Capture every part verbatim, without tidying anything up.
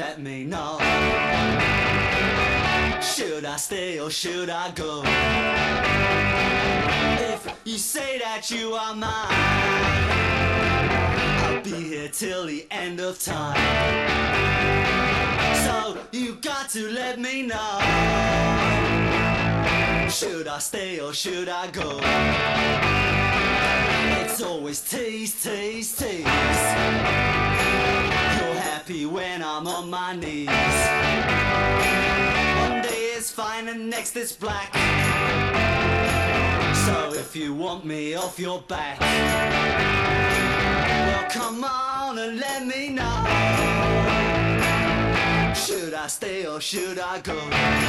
let me know. Should I stay or should I go? If you say that you are mine, I'll be here till the end of time. So you got to let me know. Should I stay or should I go? It's always tease, tease, tease. You're happy when I'm on my knees. One day is fine and next is black. So if you want me off your back, well come on and let me know. Should I stay or should I go?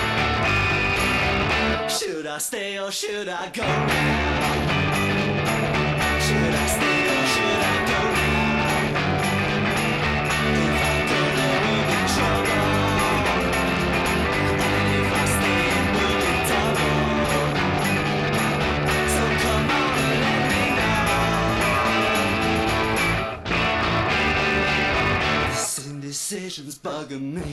Should I stay or should I go now? Should I stay or should I go now? If I go there will be trouble, and if I stay it will be double. So come on and let me know. This indecision's bugging me.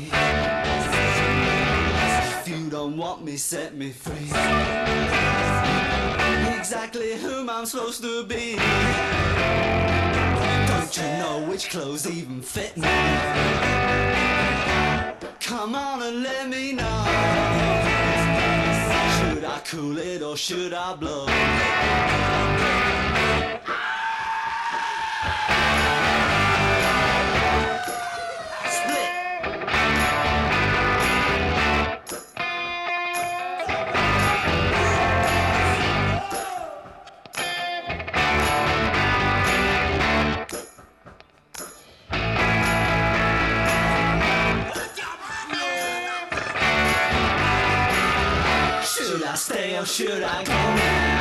If you don't want me, set me free. Exactly whom I'm supposed to be. Don't you know which clothes even fit me? Come on and let me know. Should I cool it or should I blow? Should I stay or should I go now?